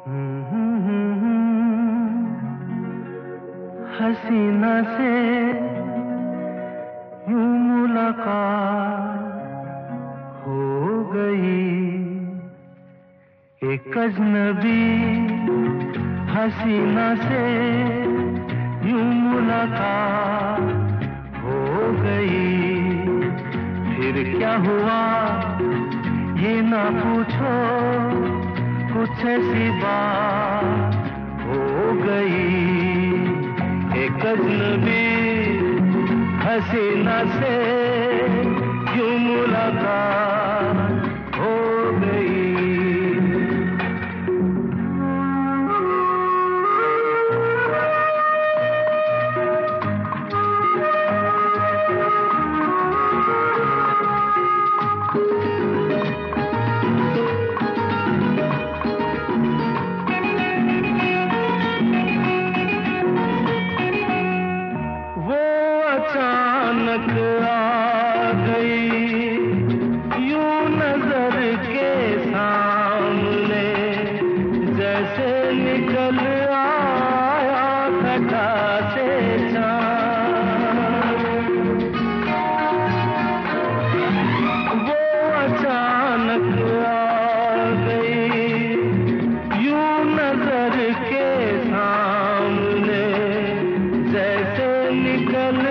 हसीना से यूं मुलाकात हो गई, एक अजनबी हसीना से यूं मुलाकात हो गई। फिर क्या हुआ ये ना पूछो, कुछ ऐसी बात हो गई। एक अजनबी हसीना से यूं मुलाकात हो गई। अचानक आ गई यूं नजर के सामने, जैसे निकल आया घटा से चाँद। वो अचानक आ गई यूं नजर के सामने, जैसे निकल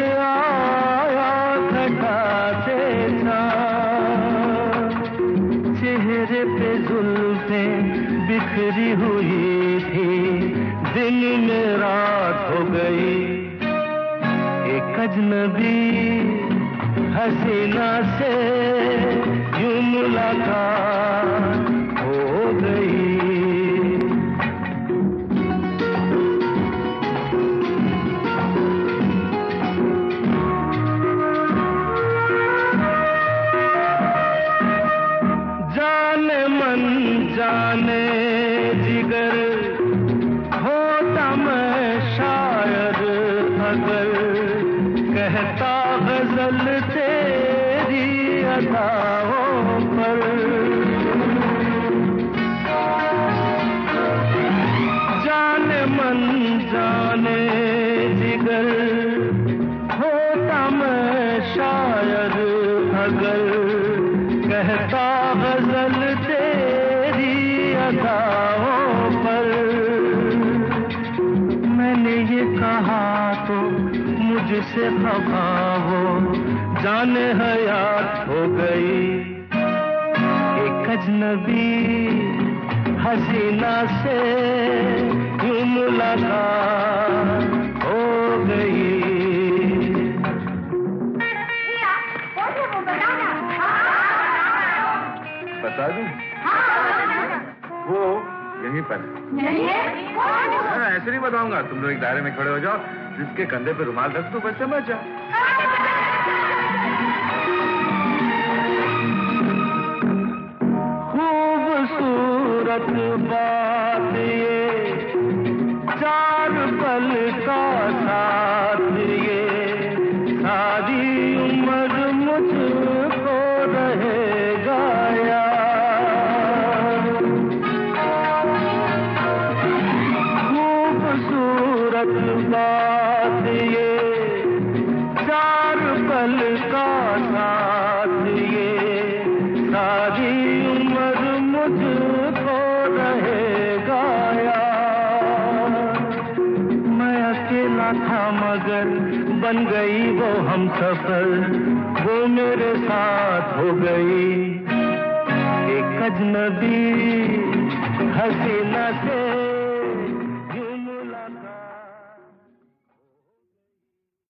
चेहरे पे जुल्फें बिखरी हुई थी, दिन में रात हो गई। एक अजनबी हसीना से यूं मुलाकात हो गई। जाने जिगर होता मैं शायर अगर, कहता गजल तेरी अदाओं पर। जाने मन जाने जिगर होता मैं शायर अगर, कहता गजल तेरी अदाओं पर। मैंने ये कहा तो मुझसे खफा हो, जाने हयात हो गई। एक अजनबी हसीना से यूं मुलाकात हो गई। बता दूं? वो यहीं पर है। ऐसे नहीं बताऊंगा, तुम लोग एक दायरे में खड़े हो जाओ, जिसके कंधे पे रुमाल रख दो, बस समझ जाओ। खूबसूरत बात ये, चार पल का साथ ये, सारी उम्र मुझको रहेगा यार। खूबसूरत बात ये, चार पल का साथ ये, सारी उम्र मुझको रहेगा यार। मैं अकेला था मगर बन गई वो हमसफर, वो मेरे साथ हो गई। एक अजनबी हसीना से